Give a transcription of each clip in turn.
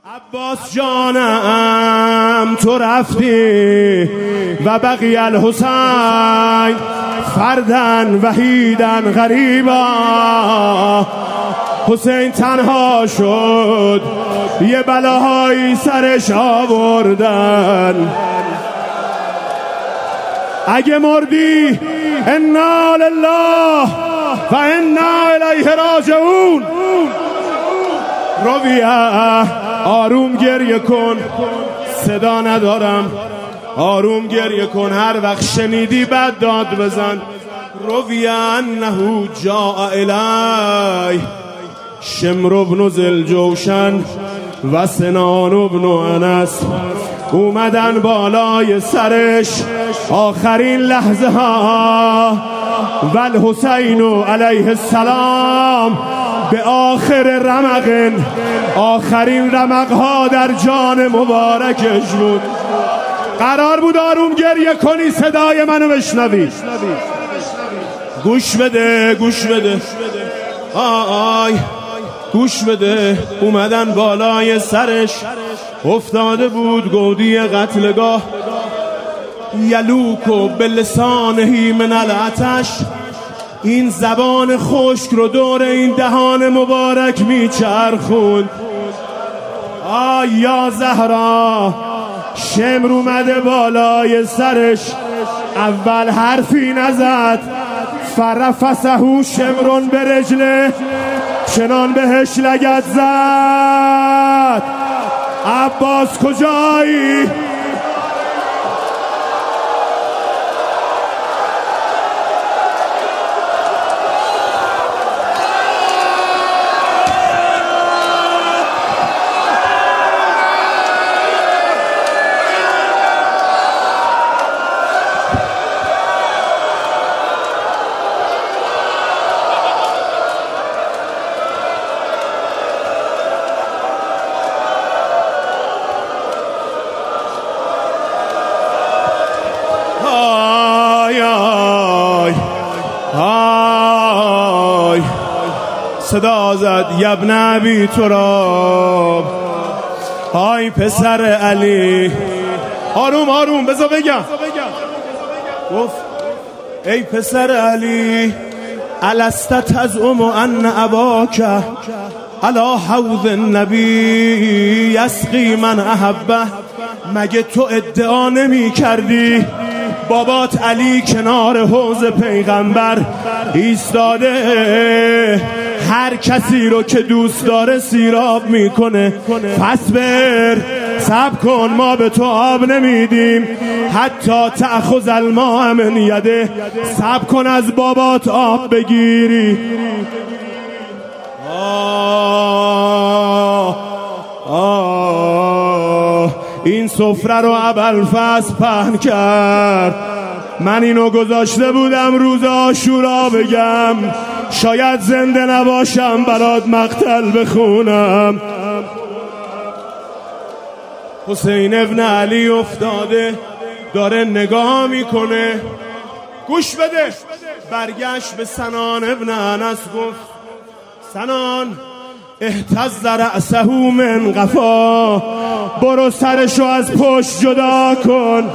عباس جانم تو رفتی و بقی الحسین فردن وحیدن غریبا. حسین تنها شد یه بلاهایی سرش آوردن. اگه مردی انا لله و انا الیه راجعون. رویه آروم گریه کن، صدا ندارم، آروم گریه کن. هر وقت شنیدی بعد داد بزن. رویه انه جاء الی شمر بن ذوالجوشن و سنان بن انس. اومدن بالای سرش آخرین لحظه ها و الحسین علیه السلام به آخر رمق، آخرین رمق ها در جان مبارکش بود. قرار بود آروم گریه کنی، صدای منو بشنوی. گوش بده، گوش بده، آی گوش بده. اومدن بالای سرش، افتاده بود گودی قتلگاه. یلوکو به لسانهی من العطش. این زبان خشک رو دور این دهان مبارک میچرخوند. یا زهرا. شمر اومده بالای سرش، اول حرفی نزد. فرفسهو شمرون به رجله، چنان بهش لگد زد. عباس کجایی؟ صدا زد یبن ابی تراب. آی پسر علی. آروم آروم بذار بگم. گفت ای پسر علی، الست تزعم ان اباک علی حوض النبی یسقی من احبه. مگه تو ادعا نمی کردی بابات علی کنار حوض پیغمبر ایستاده، هر کسی رو که دوست داره سیراب میکنه؟ فصبر، صبر کن، ما به تو آب نمیدیم حتی تأخذ الماء من یده. صبر کن از بابات آب بگیری. این سفره رو ابوالفضل پهن کرد. من اینو گذاشته بودم روز عاشورا بگم، شاید زنده نباشم برات مقتل بخونم. حسین ابن علی افتاده داره نگاه میکنه. گوش بده. برگشت به سنان ابن انس گفت سنان اهتز رأسه من قفا. برو سرشو از پشت جدا کن.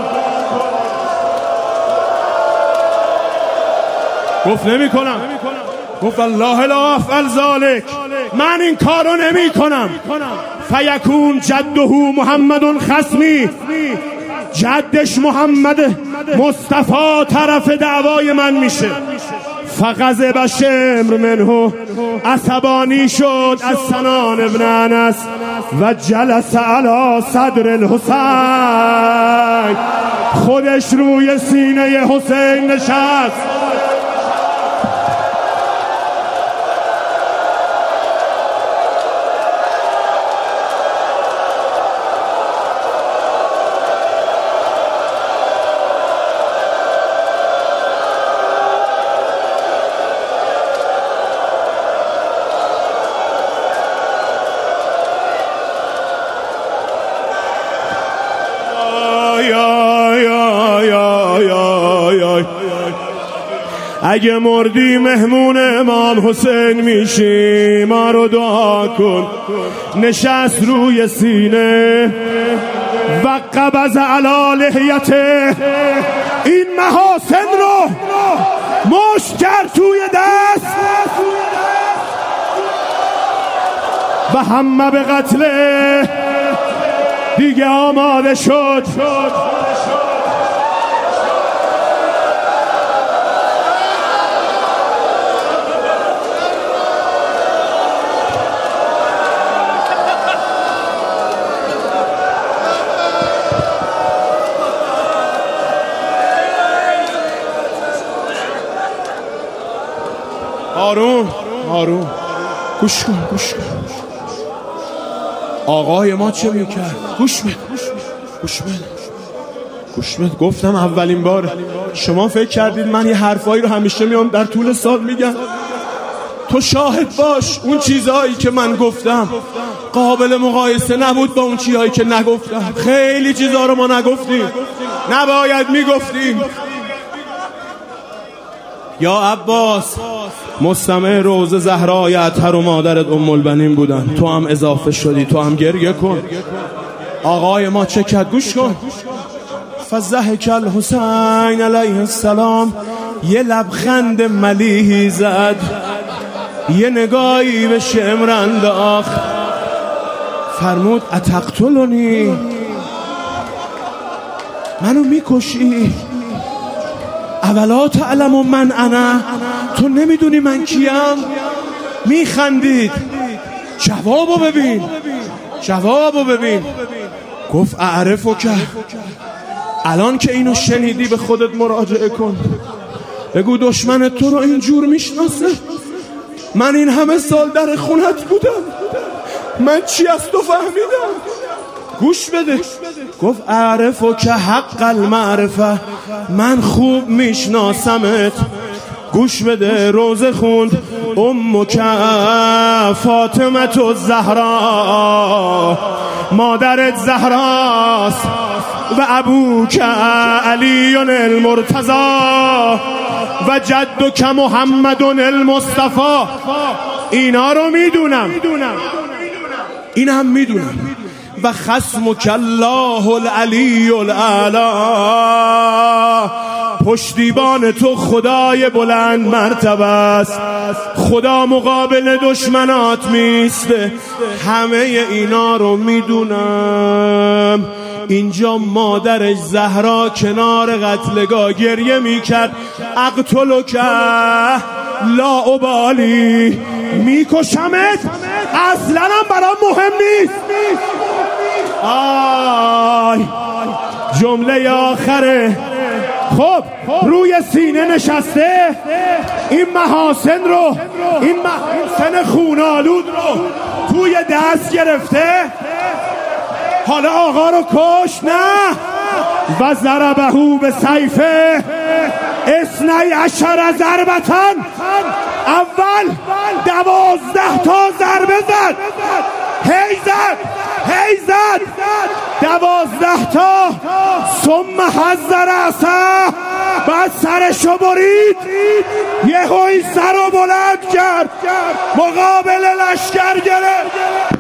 گفت نمی کنم. گفت الله لا افعل ذلک، من این کارو نمی کنم. فیکون جده محمد خصمی، جدش محمد مصطفی طرف دعوای من میشه. فغضب شمر منه، عصبانی شد از سنان ابن انس و جلس علی صدر الحسین. خودش روی سینه حسین نشست. اگه مردی مهمون امام حسین میشی، ما رو دعا کن. نشست روی سینه و قبض علی لحیته، این محاسن رو مشت کرد توی دست و همه به قتله دیگه آماده شد. آروم آروم، گوش کن گوش کن. آقای ما چه میکرد؟ گوش بده گوش بده گوش بده. گفتم اولین بار شما فکر کردید من یه حرفایی رو همیشه میام در طول سال میگم؟ تو شاهد باش، اون چیزهایی که من گفتم قابل مقایسه نبود با اون چیزهایی که نگفتم. خیلی چیزها رو ما نگفتیم، نباید میگفتیم. یا عباس، مستمع روضه زهرای اطهر و مادرت ام البنین بودن، تو هم اضافه شدی، تو هم گریه کن. آقای ما چه کرد؟ گوش کن. فضحک الحسین علیه السلام، یه لبخند ملیحی زد، یه نگاهی به شمر انداخت، فرمود اتقتلنی، منو میکشی؟ اولا تعلم من انا، تو نمیدونی من کیم؟ میخندید. جوابو ببین، جوابو ببین. گفت اعرفو که، الان که اینو شنیدی به خودت مراجعه کن، بگو دشمن تو رو اینجور میشناسه؟ من این همه سال در خونت بودم، من چی از تو فهمیدم؟ گوش بده. گفت اعرفو که حق المعرفه، من خوب میشناسمت. گوش بده. روزه خوند امک فاطمه الزهرا، مادرت زهراست، و ابوک علی المرتضی، و جدک محمد المصطفی. اینا رو میدونم، این هم میدونم. و خصمک الله العلی الاعلی، پشتیبان تو خدای بلند مرتبه است، خدا مقابل دشمنات میسته. همه اینا رو میدونم. اینجا مادرش زهرا کنار قتلگاه گریه میکرد. اقتلک لا ابالی، میکشمت، اصلا هم برام مهم نیست. آی جمله آخره. خب روی سینه نشسته، این محاسن رو، این محاسن خونالود رو توی دست گرفته. حالا آقا رو کش؟ نه. و ضربه به سیفه 12 ضربتن، اول 12 تا ضربه زد، هی زد 12 تا، ثم حذر رأسه، بعد سرشو برید، یهویی سر رو بلند کرد، مقابل لشکر گرفت.